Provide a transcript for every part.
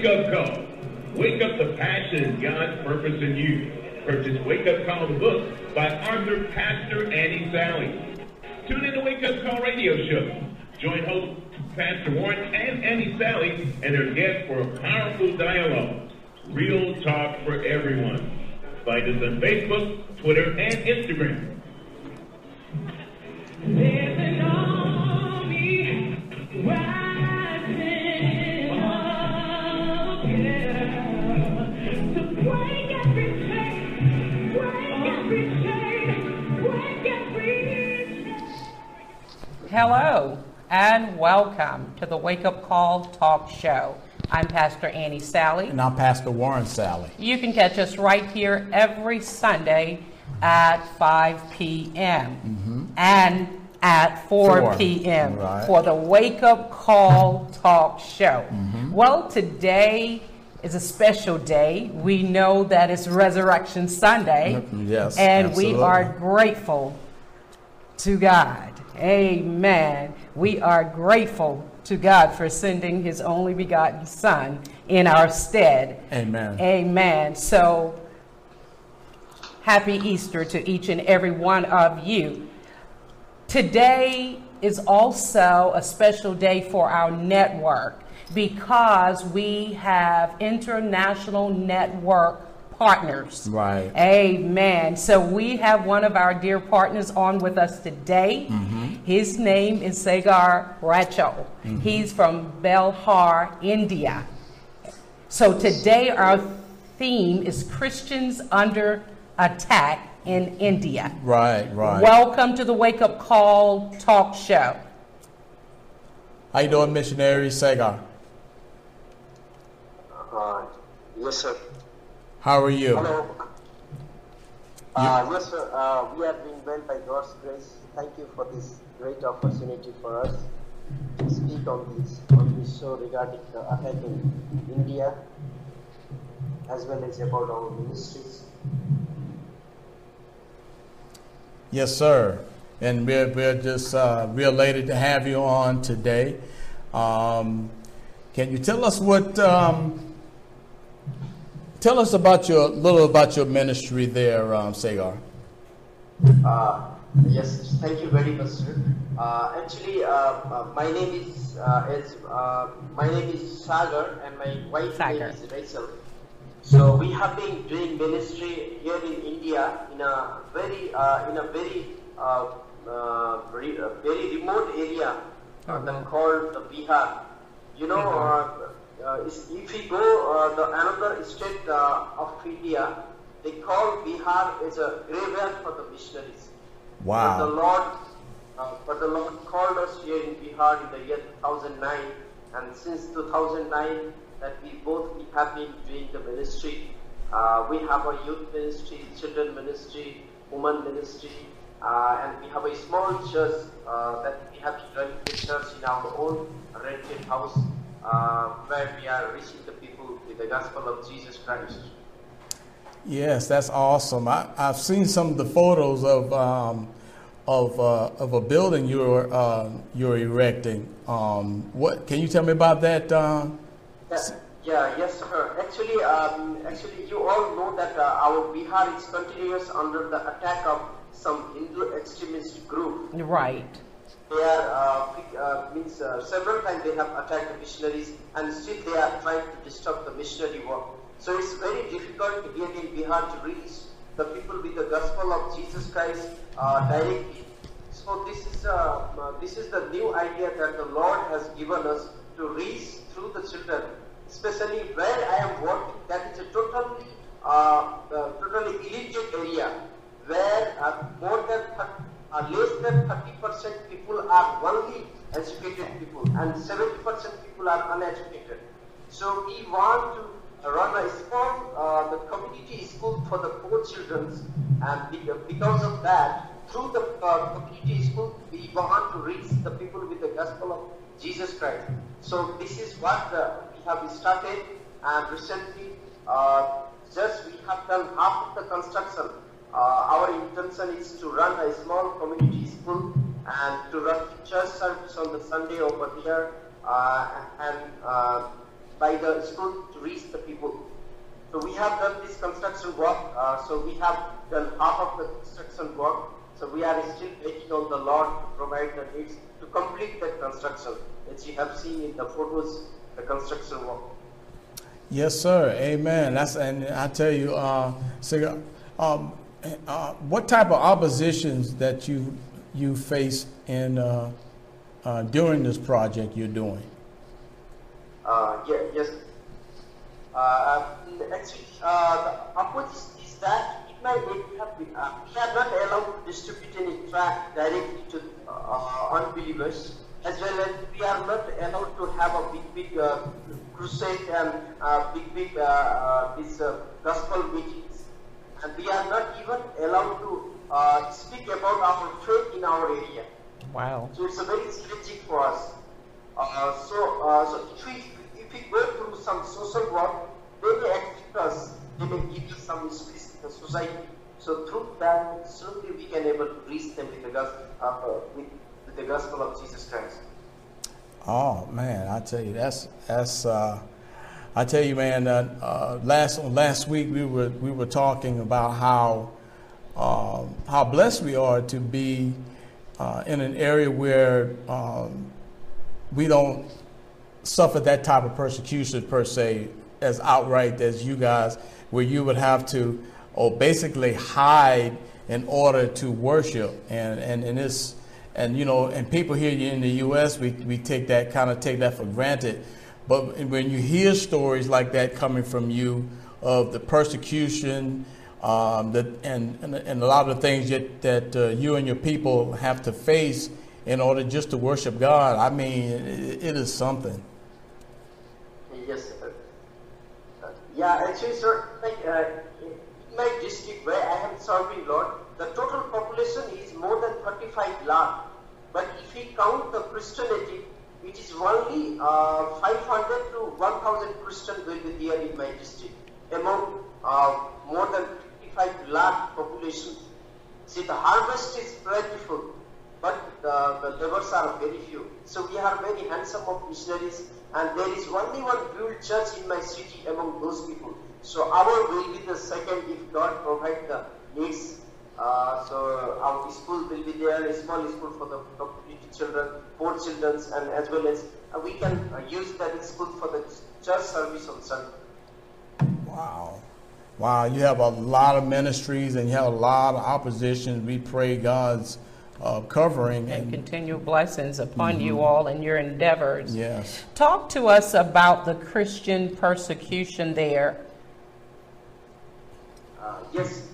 Wake Up Call. Wake up the passion and God's purpose in you. Purchase Wake Up Call, the book by author Pastor Annie Sally. Tune in to Wake Up Call radio show. Join host Pastor Warren and Annie Sally and their guests for a powerful dialogue. Real talk for everyone. Find us on Facebook, Twitter, and Instagram. There's an army rising up, yeah, to break every chain, break every chain, break every chain. Hello and welcome to the Wake Up Call Talk Show. I'm Pastor Annie Sally. And I'm Pastor Warren Sally. You can catch us right here every Sunday at 5 p.m. And at 4 p.m. Right. for the Wake Up Call Talk Show. Well, today is a special day. We know that it's Resurrection Sunday. Yes, and absolutely. we are grateful to God. Amen. We are grateful to God for sending his only begotten Son in our stead. Amen. Amen. So, happy Easter to each and every one of you. Today is also a special day for our network because we have international network partners. Right. Amen. So we have one of our dear partners on with us today. His name is Sagar Racho. He's from Belhar, India. So today our theme is Christians under attack in India. Right. Welcome to the Wake Up Call Talk Show. How you doing, missionary Sagar? Yes, sir. How are you? Hello. Yes, sir. We are doing well by God's grace. Thank you for this great opportunity for us to speak on this show regarding the attack in India, as well as about our ministries. Yes, sir. And we're just real elated to have you on today. Can you tell us tell us about your ministry there, Sagar? Yes, thank you very much, sir. Actually, my name is Sagar, and my wife's name is Rachel. So we have been doing ministry here in India in a very remote area called Bihar. You know, if we go another state of India, they call Bihar as a graveyard for the missionaries. Wow. But the Lord called us here in Bihar in the year 2009, and since 2009 that we have been doing the ministry. We have a youth ministry, children ministry, women ministry, and we have a small church that we have been running the church in our own rented house, where we are reaching the people with the gospel of Jesus Christ. Yes, that's awesome. I've seen some of the photos of a building you're erecting. What can you tell me about that? Yes, sir. Actually, you all know that our Bihar is continuous under the attack of some Hindu extremist group. Right. They are several times they have attacked the missionaries, and still they are trying to disrupt the missionary work. So it's very difficult here in Bihar to reach the people with the gospel of Jesus Christ directly. So this is the new idea that the Lord has given us to reach through the children, especially where I am working. That is a totally illiterate area where less than 30% people are only educated people, and 70% people are uneducated. So we want to run a small the community school for the poor children, and because of that, through the community school, we want to reach the people with the gospel of Jesus Christ. So this is what we have started, and recently just we have done half of the construction. Our intention is to run a small community school and to run church service on the Sunday over here, and by the school to reach the people. So we have done this construction work. So we have done half of the construction work. So we are still waiting on the Lord to provide the needs to complete that construction. As you have seen in the photos, the construction work. Yes, sir. Amen. And I tell you, Segar, what type of oppositions that you faced in during this project you're doing? Yes. Actually, the opposition is that we are not allowed to distribute any tract directly to unbelievers, as well as we are not allowed to have a big crusade and big gospel meetings, and we are not even allowed to speak about our faith in our area. Wow. So it's a very strategic for us. So if we go through some social work, they may accept us, they may give us some space in the society. So through that, slowly we can able to reach them with the gospel of Jesus Christ. Oh man, I tell you, I tell you, man. Last week we were talking about how blessed we are to be in an area where we don't suffer that type of persecution per se as outright as you guys, where you would have to basically hide in order to worship, and you know, and people here in the U.S. we take that for granted, but when you hear stories like that coming from you of the persecution, and a lot of the things that you and your people have to face in order just to worship God, I mean, it is something. Yes, sir. Yeah, actually, sir, like in my district where I am serving, Lord, the total population is more than 35 lakh. But if we count the Christianity, it is only 500 to 1,000 Christians will be there in my district among more than 55 lakh population. See, the harvest is plentiful, but the laborers are very few. So we are very handsome of missionaries, and there is only one built church in my city among those people. So our will be the second if God provide the needs. So our school will be there, a small school for the community children, poor children, and as well as we can use that school for the church service on Sunday. Wow, you have a lot of ministries and you have a lot of opposition. We pray God's covering and continual blessings upon you all in your endeavors. Yes. Talk to us about the Christian persecution there. Yes.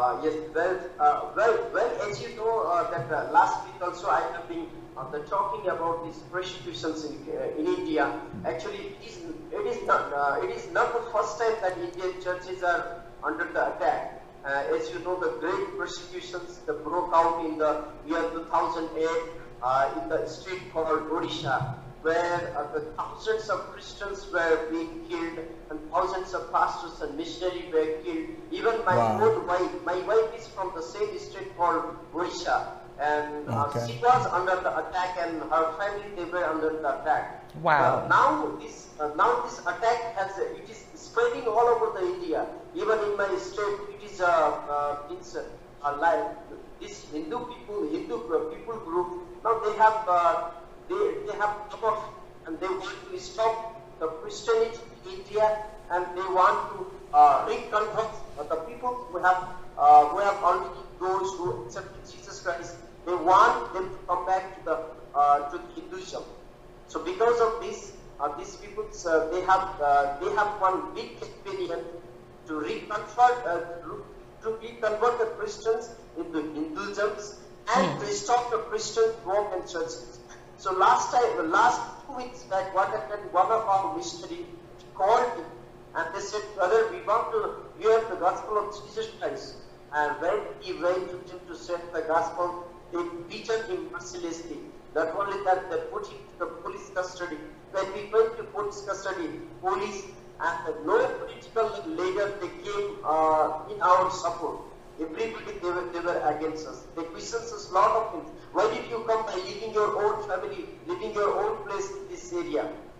Well, as you know, that last week also I have been talking about these persecutions in India. Actually, it is not the first time that Indian churches are under the attack. As you know, the great persecutions that broke out in the year 2008 in the state called Odisha, where the thousands of Christians were being killed and thousands of pastors and missionaries were killed. Even my own wife, my wife is from the same state called Odisha, and she was under the attack, and her family, they were under the attack. Wow. Now this attack it is spreading all over the India. Even in my state, it is like this Hindu people group. Now they have come up and they want to stop the Christianity in India, and they want to reconvert the people who have already those who accepted Jesus Christ. They want them to come back to Hinduism. So because of this, these people they have one big campaign to reconvert the Christians into Hinduism and to stop the Christian work and churches. So the last 2 weeks back, what happened? One of our missionaries called me and they said, "Brother, we want to hear the gospel of Jesus Christ." And when he went to him to share the gospel, they beaten him mercilessly. Not only that, they put him to the police custody. When we went to police custody, police and no political leader, they came in our support. Everybody, they were against us. They questioned us a lot of things. Why did you come by leaving your own family, leaving your own place in this area?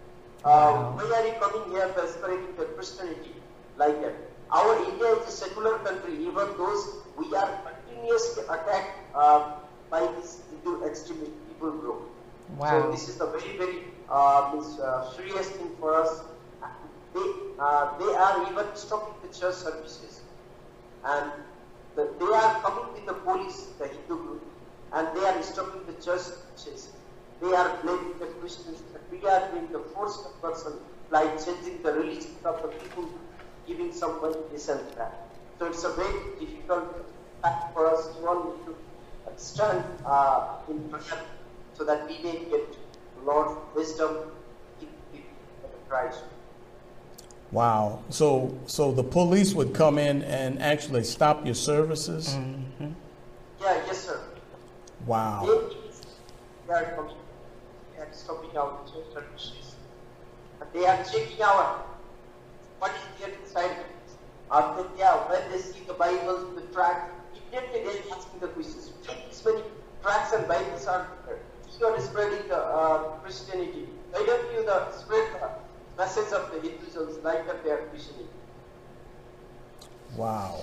Why are you coming here for spreading the Christianity like that? Our India is a secular country. Even those we are continuously attacked by this Hindu extremist people group. Wow. So this is the very, very serious thing for us. They are even stopping the church services, and they are coming with the police, the Hindu group, and they are stopping the churches. They are blaming the Christians that we are doing the forced conversion, like changing the religion of the people, giving some money, this and that. So it's a very difficult fact for us. We all need to stand in prayer so that we may get Lord's wisdom in Christ. Wow. So the police would come in and actually stop your services? Mm-hmm. Yeah, yes, sir. Wow. They are coming. They are stopping our church services. And they are checking out what is there inside. When they see the Bibles, the tracts, immediately they are asking the questions. These many tracts and Bibles are there. You are spreading the Christianity. Why don't you spread the message of the Hindus like that they are Christianity? Wow.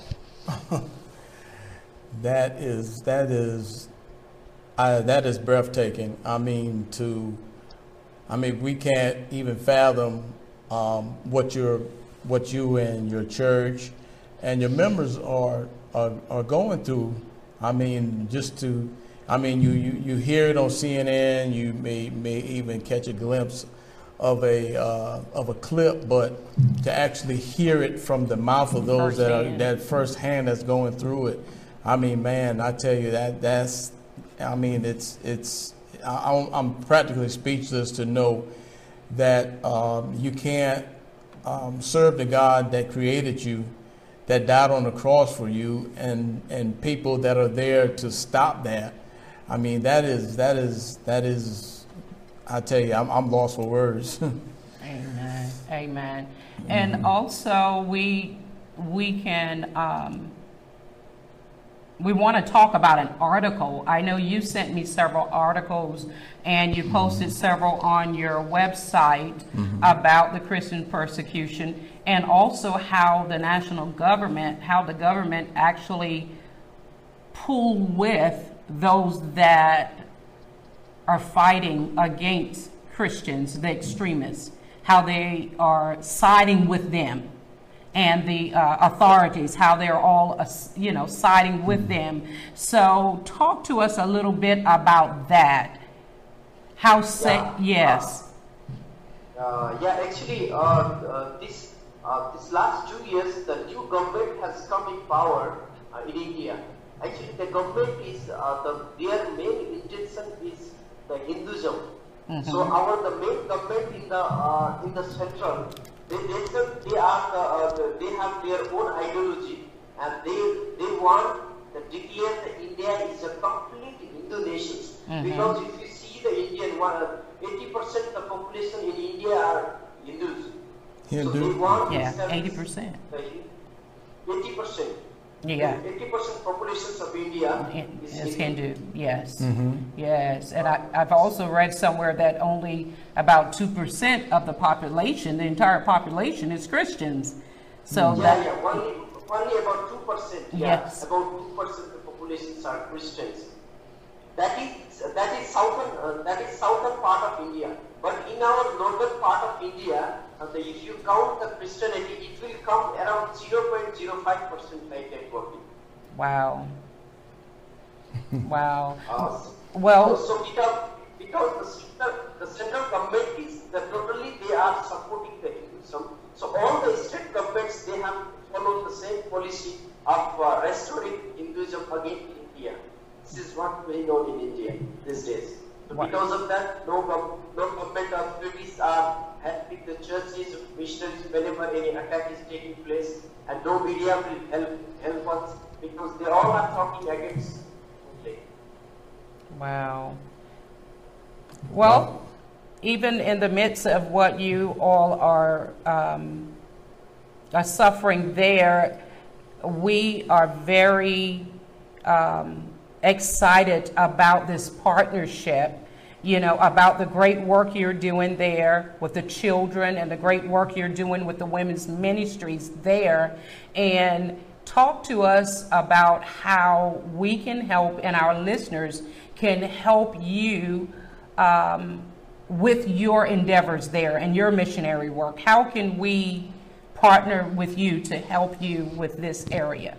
That is breathtaking. I mean, we can't even fathom what you and your church and your members are going through. I mean, you hear it on CNN. You may even catch a glimpse of a clip, but to actually hear it from the mouth of those that firsthand that's going through it. I mean, man, I tell you I'm practically speechless to know that you can't serve the God that created you, that died on the cross for you, and people that are there to stop that. I mean, that is. I tell you, I'm lost for words. Amen. Amen. And also, we want to talk about an article. I know you sent me several articles, and you posted several on your website about the Christian persecution, and also how the government actually pull with those that are fighting against Christians, the extremists, how they are siding with them, and the authorities, how they're all, siding with them. So talk to us a little bit about that. Yes. Actually, this last 2 years, the new government has come in power in India. Actually, the government is their main intention is the Hinduism. So the main government in the central, they have their own ideology, and they want to declare that India is a complete Hindu nation. Because if you see the Indian 80% of the population in India are Hindus. So they want 80%. 80%. Yeah. 80% populations of India is Hindu. Yes. Yes. And I've also read somewhere that only about 2% of the population, the entire population, is Christians. So only about 2%. Yes. About 2% of the populations are Christians. That is southern part of India. But in our northern part of India, if you count the Christianity, it will come around 0.05% like that working. Wow. Wow. So because the central government is totally they are supporting the Hinduism. So all the state governments, they have followed the same policy of restoring Hinduism again in India. This is what we know in India these days. So because of that, no government authorities are helping the churches, missionaries whenever any attack is taking place, and no media will help us because they all are talking against it. Wow. Well, even in the midst of what you all are suffering there, we are very excited about this partnership. about the great work you're doing there with the children and the great work you're doing with the women's ministries there, and talk to us about how we can help and our listeners can help you with your endeavors there and your missionary work. How can we partner with you to help you with this area?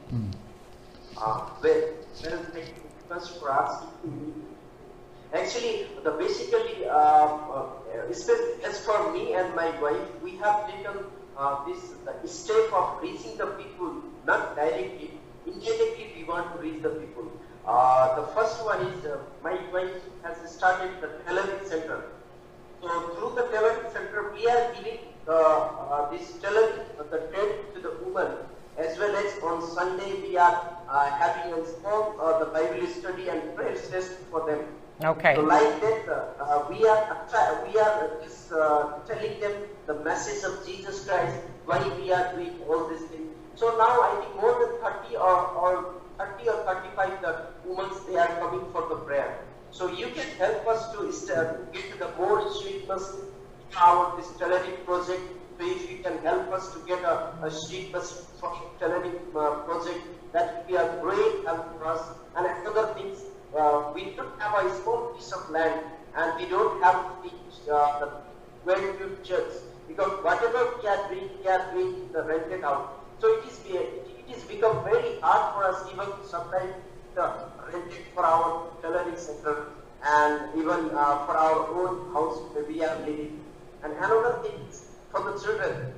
Thanks for asking me. Actually, basically, as for me and my wife, we have taken this step of reaching the people, not directly. Indirectly, we want to reach the people. The first one is my wife has started the tailoring center. So through the tailoring center, we are giving this tailoring, the trade to the women, as well as on Sunday we are having a small the Bible study and prayer session for them. Okay. So like that, we are just telling them the message of Jesus Christ, why we are doing all these things. So now I think more than 30 or 35 the women, they are coming for the prayer. So you can help us to get the more streetness in our this tailoring project. So if you can help us to get a streetness for tailoring project, that would be a great help for us. And another thing, we don't have a small piece of land, and we don't have the well-built church, because whatever we are doing the rented out. So it is become very hard for us even sometimes rent it for our tailoring center and even for our own house where we are living. And another thing is for the children.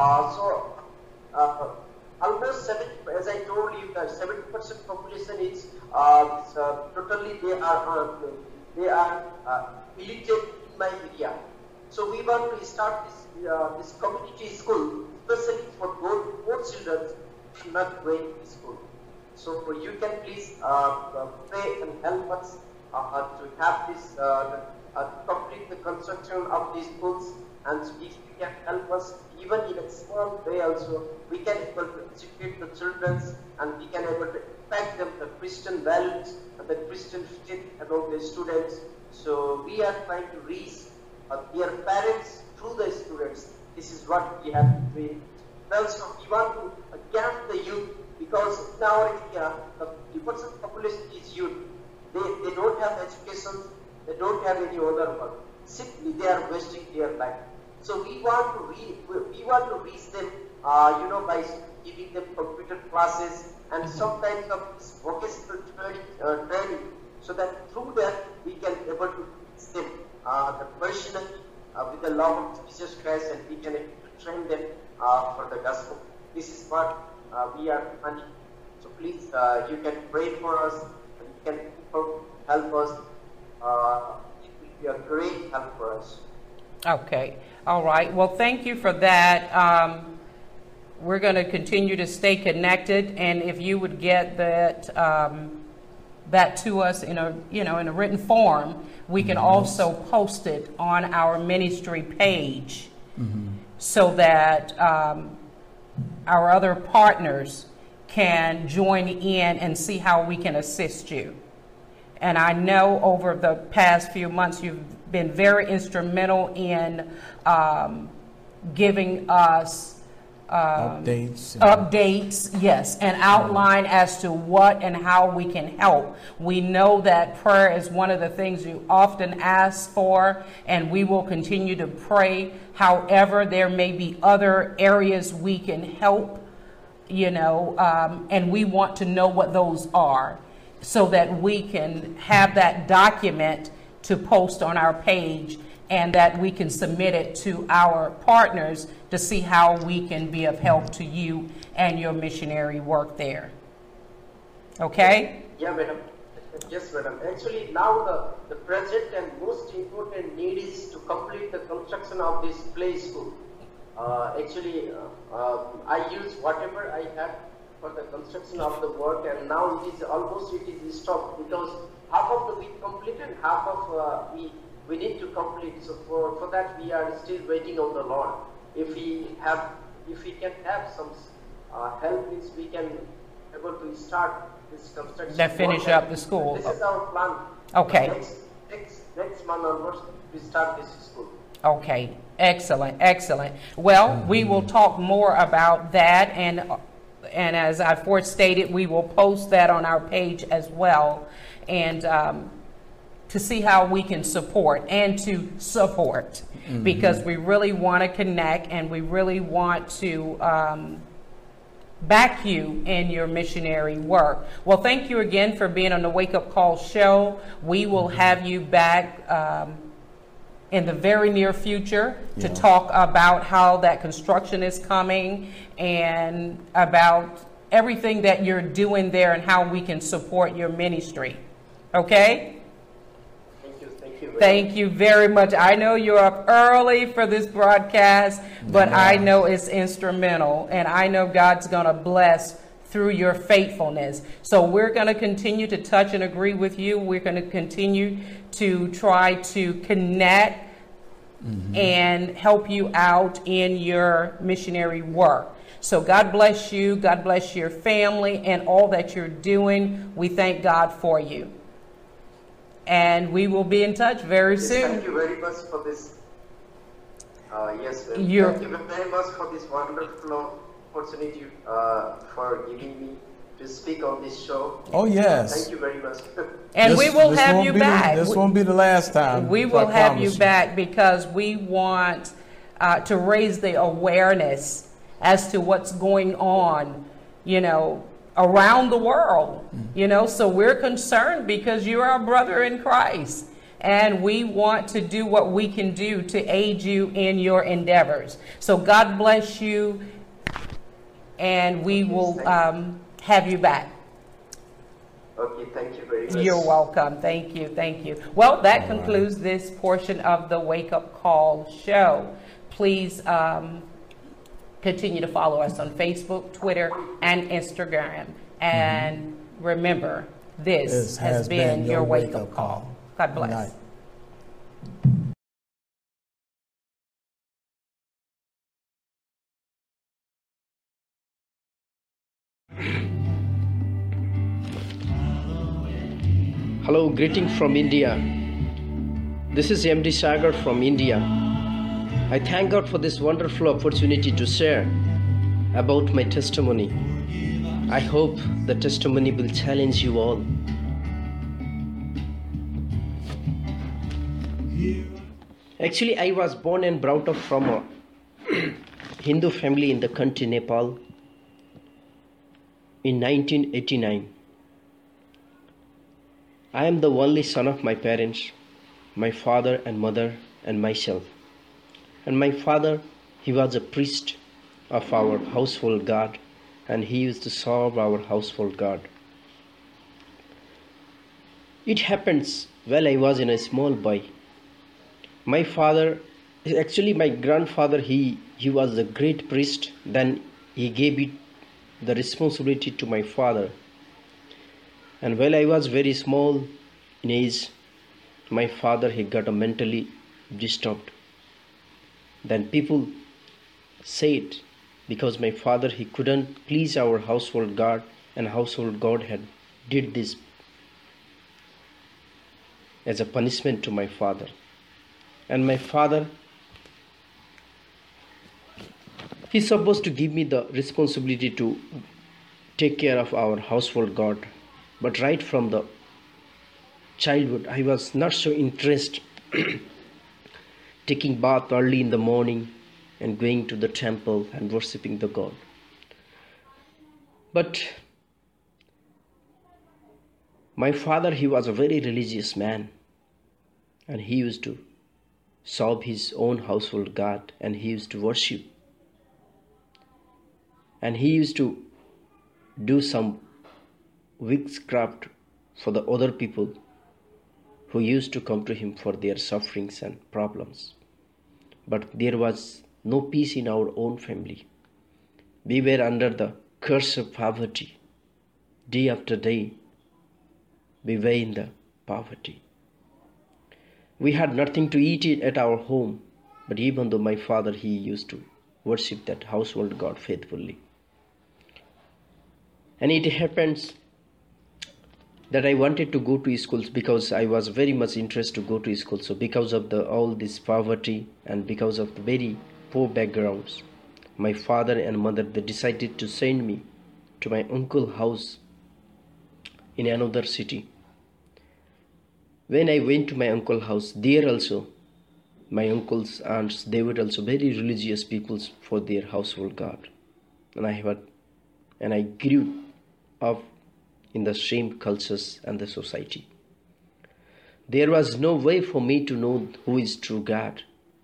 Almost 70, as I told you, that 70% population is totally they are illiterate in my area. So we want to start this community school, especially for both children who are not going to school. So you can please pray and help us to have this complete the construction of these schools, and if you can help us even in a small way also, we can able to educate the children, and we can able to impact them the Christian values and the Christian faith about the students. So we are trying to reach their parents through the students. This is what we have to do. Also, we want to camp the youth, because in our area, the 50% population is youth. They don't have education, they don't have any other work. Simply they are wasting their life. So we want to reach them, by giving them computer classes and some types of vocational training, so that through that we can able to reach them the personally with the love of Jesus Christ, and we can able to train them for the gospel. This is what we are planning. So please, you can pray for us, and you can help us. It will be a great help for us. Okay. All right. Well, thank you for that. We're going to continue to stay connected, and if you would get that that to us in a written form, we can also post it on our ministry page, so that our other partners can join in and see how we can assist you. And I know over the past few months you've been very instrumental in giving us updates, yes, and outline as to what and how we can help. We know that prayer is one of the things you often ask for, and we will continue to pray. However, there may be other areas we can help, and we want to know what those are, so that we can have that document to post on our page, and that we can submit it to our partners to see how we can be of help to you and your missionary work there. Okay? Yeah, madam. Yes, madam. Actually, now the present and most important need is to complete the construction of this play school. I use whatever I had for the construction of the work, and now it is stopped, because half of the week completed, half of we need to complete. So for that we are still waiting on the Lord. If we can have some help, means we can able to start this construction. That finish up the school. This is our plan. Okay. next month onwards, we start this school. Okay, excellent, excellent. Well, we will talk more about that, and as I first stated, we will post that on our page as well, and to see how we can support and to support, because we really want to connect and we really want to back you in your missionary work. Well, thank you again for being on the Wake Up Call show. We will have you back in the very near future to talk about how that construction is coming and about everything that you're doing there and how we can support your ministry. Okay? Thank you very much. I know you're up early for this broadcast, but I know it's instrumental, and I know God's going to bless through your faithfulness. So we're going to continue to touch and agree with you. We're going to continue to try to connect and help you out in your missionary work. So God bless you. God bless your family and all that you're doing. We thank God for you. And we will be in touch very soon. Thank you very much for this. Thank you very much for this wonderful opportunity for giving me to speak on this show. Oh, yes. Thank you very much. And we will have you back. This won't be the last time. We will have you back because we want to raise the awareness as to what's going on, around the world, so we're concerned because you're our brother in Christ, and we want to do what we can do to aid you in your endeavors. So God bless you, and we will have you back. Okay, thank you very much. You're welcome. Thank you. Thank you. Well, that concludes this portion of the Wake Up Call show. Please continue to follow us on Facebook, Twitter, and Instagram. And remember, this has been your Wake Up Call. God bless. Hello, greeting from India. This is MD Sagar from India. I thank God for this wonderful opportunity to share about my testimony. I hope the testimony will challenge you all. Actually, I was born and brought up from a Hindu family in the country Nepal in 1989. I am the only son of my parents, my father and mother and myself. And my father, he was a priest of our household God, and he used to serve our household God. It happens while I was in a small boy. My father, actually my grandfather, he was a great priest. Then he gave the responsibility to my father. And while I was very small in age, my father, he got mentally disturbed. Then people said, because my father, he couldn't please our household God, and household God had did this as a punishment to my father. And my father, he's supposed to give me the responsibility to take care of our household God. But right from the childhood, I was not so interested taking bath early in the morning and going to the temple and worshipping the God. But my father, he was a very religious man, and he used to serve his own household God, and he used to worship. And he used to do some witchcraft for the other people who used to come to him for their sufferings and problems. But there was no peace in our own family. We were under the curse of poverty. Day after day, we were in the poverty. We had nothing to eat at our home, but even though my father, he used to worship that household God faithfully. And it happens that I wanted to go to schools because I was very much interested to go to school. So because of all this poverty and because of the very poor backgrounds, my father and mother, they decided to send me to my uncle's house in another city. When I went to my uncle's house, there also my uncles, aunts, they were also very religious people for their household God. And I grew up in the same cultures and the society. There was no way for me to know who is true God.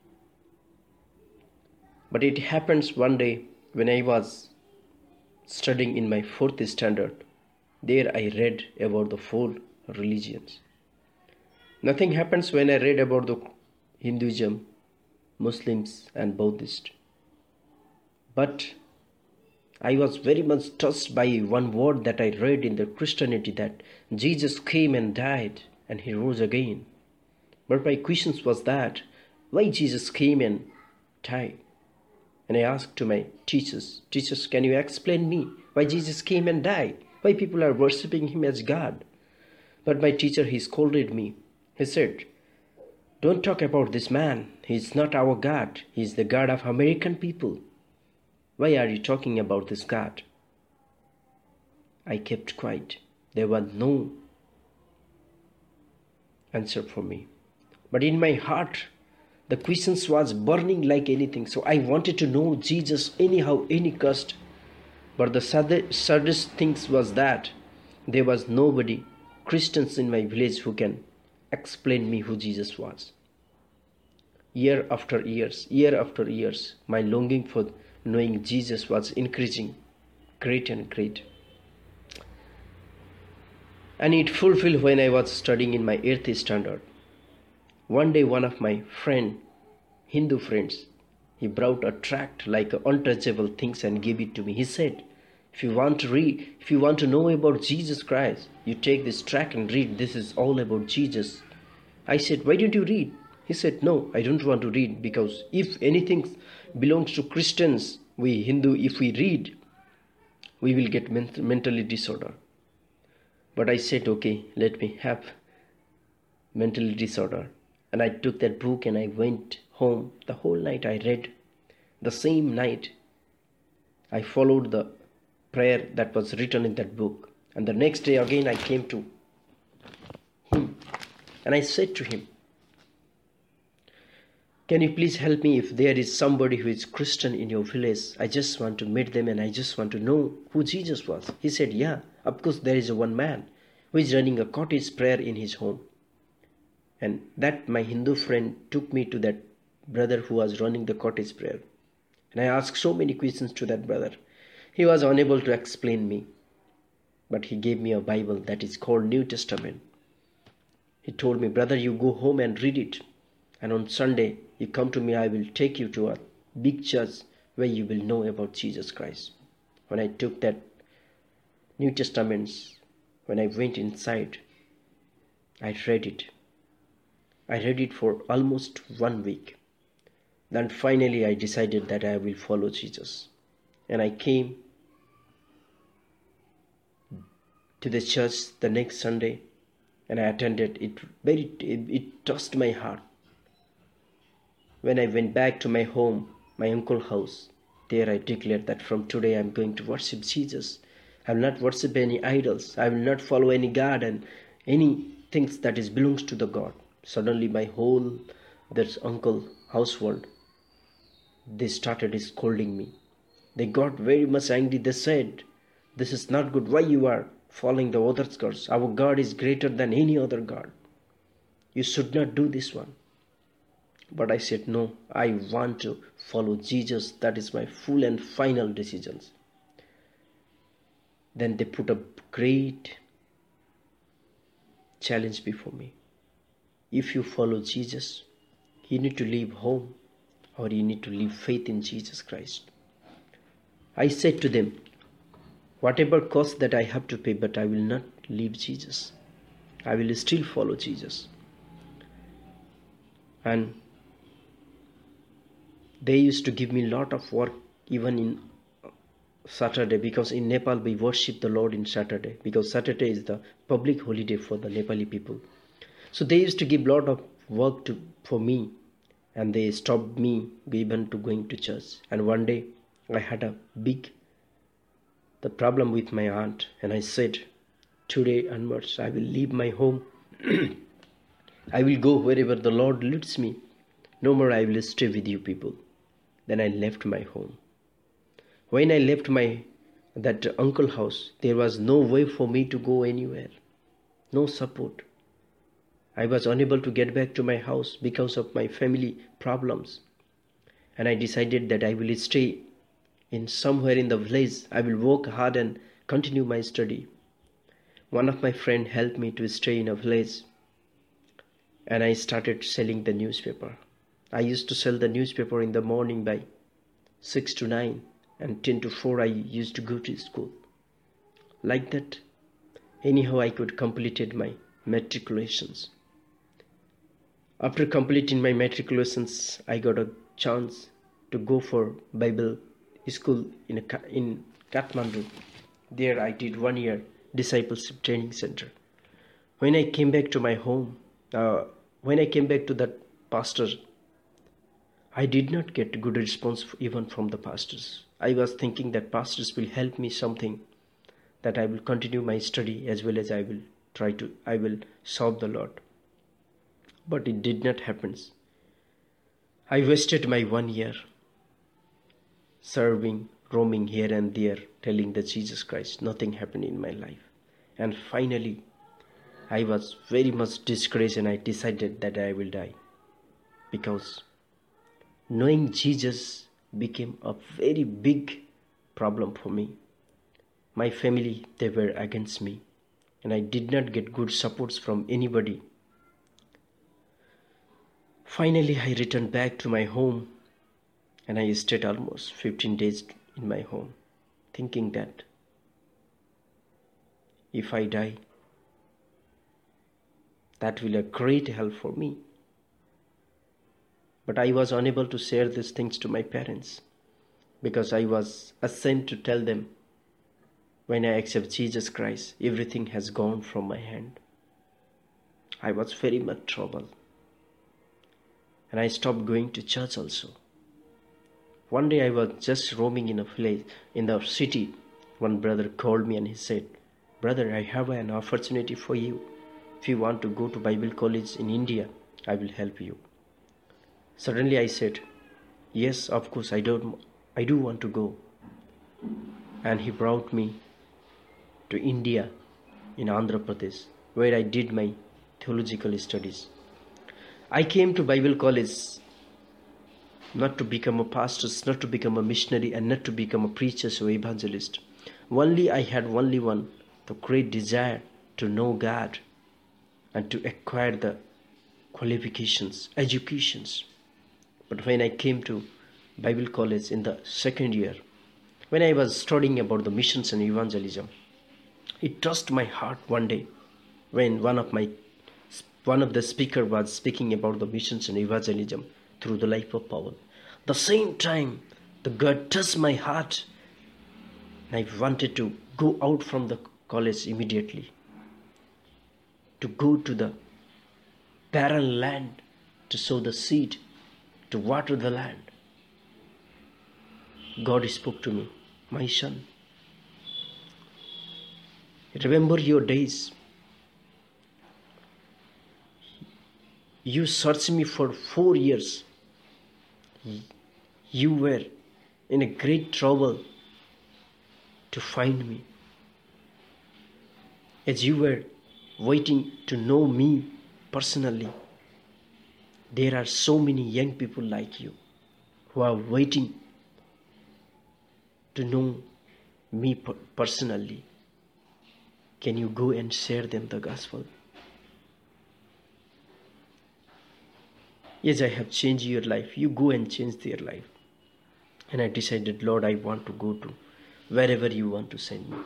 But it happens one day when I was studying in my 4th standard. There I read about the 4 religions. Nothing happens when I read about the Hinduism, Muslims and Buddhist. But I was very much touched by one word that I read in the Christianity, that Jesus came and died and he rose again. But my question was that, why Jesus came and died? And I asked to my teachers, can you explain me why Jesus came and died? Why people are worshipping him as God? But my teacher, he scolded me. He said, don't talk about this man. He is not our God. He is the God of American people. Why are you talking about this God? I kept quiet. There was no answer for me. But in my heart, the questions was burning like anything. So I wanted to know Jesus anyhow, any cost. But the saddest thing was that there was nobody, Christians in my village, who can explain me who Jesus was. Year after years, my longing for knowing Jesus was increasing great and great. And it fulfilled when I was studying in my 8th standard. One day one of my Hindu friends, he brought a tract like untouchable things and gave it to me. He said, if you want to know about Jesus Christ, you take this tract and read. This is all about Jesus. I said, why don't you read? He said, no, I don't want to read, because if anything belongs to Christians, we Hindu, if we read, we will get mentally disorder. But I said, okay, let me have mental disorder. And I took that book and I went home. The whole night I read. The same night, I followed the prayer that was written in that book. And the next day again I came to him and I said to him, can you please help me if there is somebody who is Christian in your village? I just want to meet them and I just want to know who Jesus was. He said, yeah, of course there is one man who is running a cottage prayer in his home. And that my Hindu friend took me to that brother who was running the cottage prayer. And I asked so many questions to that brother. He was unable to explain me. But he gave me a Bible that is called New Testament. He told me, brother, you go home and read it. And on Sunday, you come to me, I will take you to a big church where you will know about Jesus Christ. When I took that New Testaments, when I went inside, I read it. I read it for almost 1 week. Then finally I decided that I will follow Jesus. And I came to the church the next Sunday and I attended it. It touched my heart. When I went back to my home, my uncle's house, there I declared that from today I am going to worship Jesus. I will not worship any idols. I will not follow any God and any things that belongs to the God. Suddenly my whole uncle household, they started scolding me. They got very much angry. They said, this is not good. Why you are following the other gods? Our God is greater than any other God. You should not do this one. But I said, no, I want to follow Jesus. That is my full and final decisions. Then they put a great challenge before me. If you follow Jesus, you need to leave home or you need to leave faith in Jesus Christ. I said to them, whatever cost that I have to pay, but I will not leave Jesus. I will still follow Jesus. And they used to give me a lot of work even in Saturday, because in Nepal we worship the Lord in Saturday, because Saturday is the public holiday for the Nepali people. So they used to give lot of work for me, and they stopped me even to going to church. And one day I had the problem with my aunt, and I said, today onwards I will leave my home. I will go wherever the Lord leads me. No more I will stay with you people. Then I left my home. When I left that uncle house, there was no way for me to go anywhere. No support. I was unable to get back to my house because of my family problems. And I decided that I will stay in somewhere in the village. I will work hard and continue my study. One of my friends helped me to stay in a village. And I started selling the newspaper. I used to sell the newspaper in the morning by 6 to 9. And 10 to 4 I used to go to school. Like that, anyhow I could completed my matriculations. After completing my matriculations, I got a chance to go for Bible school in Kathmandu. There I did 1 year discipleship training center. When I came back to my home, when I came back to that pastor, I did not get good response even from the pastors. I was thinking that pastors will help me something, that I will continue my study as well as I will serve the Lord. But it did not happen. I wasted my 1 year serving, roaming here and there, telling the Jesus Christ. Nothing happened in my life. And finally, I was very much discouraged and I decided that I will die. Because knowing Jesus became a very big problem for me. My family, they were against me, and I did not get good supports from anybody. Finally, I returned back to my home, and I stayed almost 15 days in my home, thinking that if I die, that will be a great help for me. But I was unable to share these things to my parents because I was ashamed to tell them, when I accept Jesus Christ, everything has gone from my hand. I was very much troubled. And I stopped going to church also. One day I was just roaming in a village, in the city. One brother called me and he said, "Brother, I have an opportunity for you. If you want to go to Bible college in India, I will help you." Suddenly I said, "Yes, of course, I do want to go." And he brought me to India, in Andhra Pradesh, where I did my theological studies. I came to Bible college not to become a pastor, not to become a missionary, and not to become a preacher or evangelist. I had only one, the great desire to know God and to acquire the qualifications, educations. But when I came to Bible college in the second year, when I was studying about the missions and evangelism, it touched my heart one day when one of the speaker was speaking about the missions and evangelism through the life of Paul. The same time, the God touched my heart, and I wanted to go out from the college immediately, to go to the barren land, to sow the seed, to water the land. God spoke to me, "My son, remember your days. You searched me for 4 years. You were in a great trouble to find me. As you were waiting to know me personally, there are so many young people like you who are waiting to know me personally. Can you go and share them the gospel?" Yes, I have changed your life. You go and change their life. And I decided, Lord, I want to go to wherever you want to send me.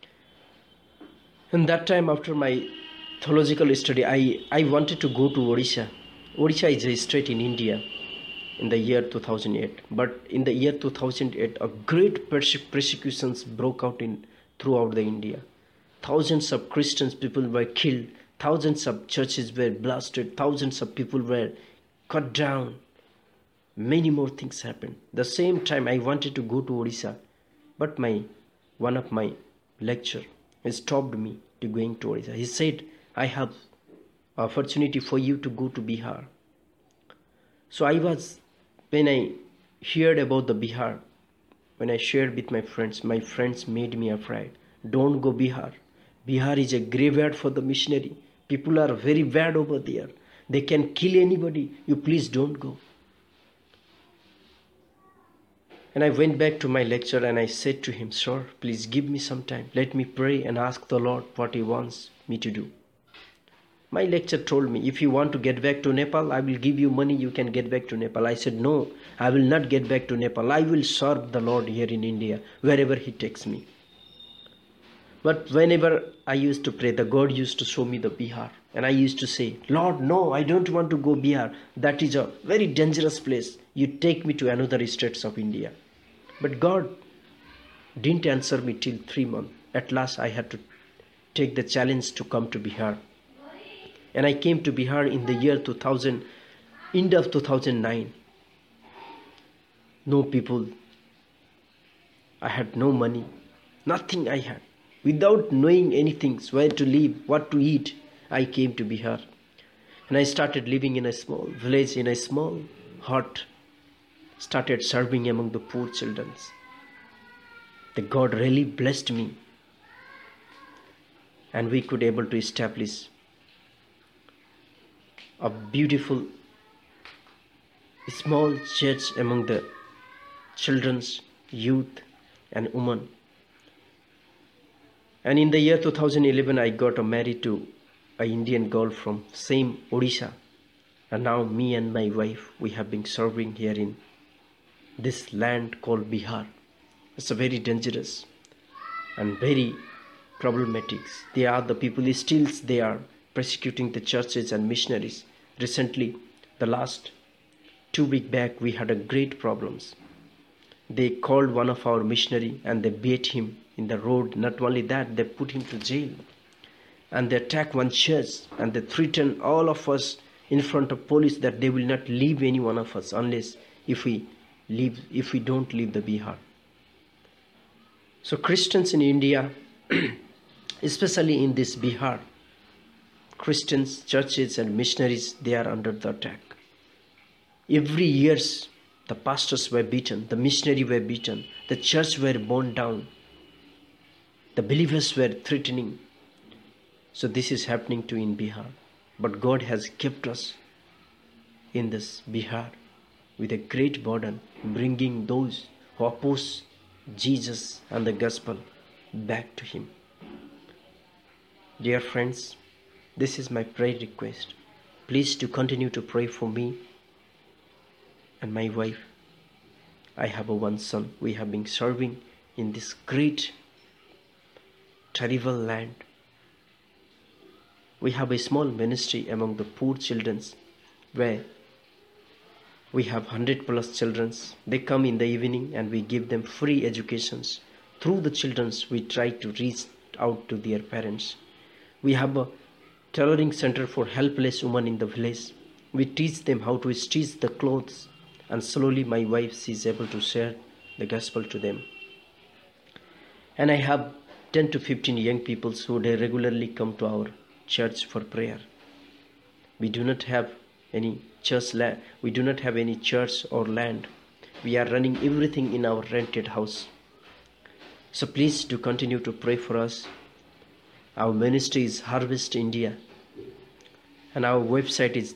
And that time, after my theological study, I wanted to go to Odisha. Odisha is a state in India. in the year 2008. But in the year 2008, a great persecutions broke out throughout the India. Thousands of Christians people were killed. Thousands of churches were blasted. Thousands of people were cut down. Many more things happened. The same time I wanted to go to Odisha, but one of my lecturer stopped me to going to Odisha. He said, I have opportunity for you to go to Bihar. So when I heard about the Bihar, when I shared with my friends made me afraid. Don't go Bihar. Bihar is a graveyard for the missionary. People are very bad over there. They can kill anybody. You please don't go. And I went back to my lecturer and I said to him, sir, please give me some time. Let me pray and ask the Lord what he wants me to do. My lecturer told me, if you want to get back to Nepal, I will give you money, you can get back to Nepal. I said, no, I will not get back to Nepal. I will serve the Lord here in India, wherever he takes me. But whenever I used to pray, the God used to show me the Bihar. And I used to say, Lord, no, I don't want to go Bihar. That is a very dangerous place. You take me to another states of India. But God didn't answer me till 3 months. At last I had to take the challenge to come to Bihar. And I came to Bihar in the year 2000, end of 2009. No people. I had no money. Nothing I had. Without knowing anything, where to live, what to eat, I came to Bihar. And I started living in a small village, in a small hut. Started serving among the poor children. The God really blessed me. And we could able to establish a beautiful small church among the children's, youth and women. And in the year 2011, I got married to an Indian girl from same Odisha. And now me and my wife, we have been serving here in this land called Bihar. It's a very dangerous and very problematic. They are the people still they are persecuting the churches and missionaries. Recently, the last 2 weeks back, we had a great problems. They called one of our missionary and they beat him in the road. Not only that, they put him to jail. And they attacked one church and they threatened all of us in front of police that they will not leave any one of us unless if we don't leave the Bihar. So Christians in India, especially in this Bihar, Christians, churches and missionaries, they are under the attack. Every year, the pastors were beaten, the missionaries were beaten, the church were burned down, the believers were threatening. So this is happening too in Bihar. But God has kept us in this Bihar with a great burden, bringing those who oppose Jesus and the gospel back to Him. Dear friends, this is my prayer request. Please to continue to pray for me and my wife. I have one son. We have been serving in this great, terrible land. We have a small ministry among the poor children where we have 100+ children. They come in the evening and we give them free educations. Through the children, we try to reach out to their parents. We have a tailoring center for helpless women in the village. We teach them how to stitch the clothes, and slowly my wife is able to share the gospel to them. And I have 10 to 15 young people who they regularly come to our church for prayer. We do not have any church land. We do not have any church or land. We are running everything in our rented house. So please do continue to pray for us. Our ministry is Harvest India, and our website is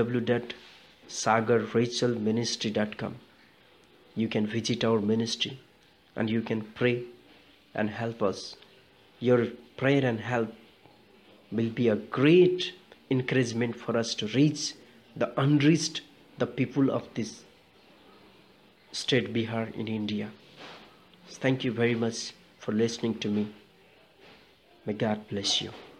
www.sagarrachelministry.com. You can visit our ministry and you can pray and help us. Your prayer and help will be a great encouragement for us to reach the unreached, the people of this state Bihar in India. Thank you very much for listening to me. May God bless you.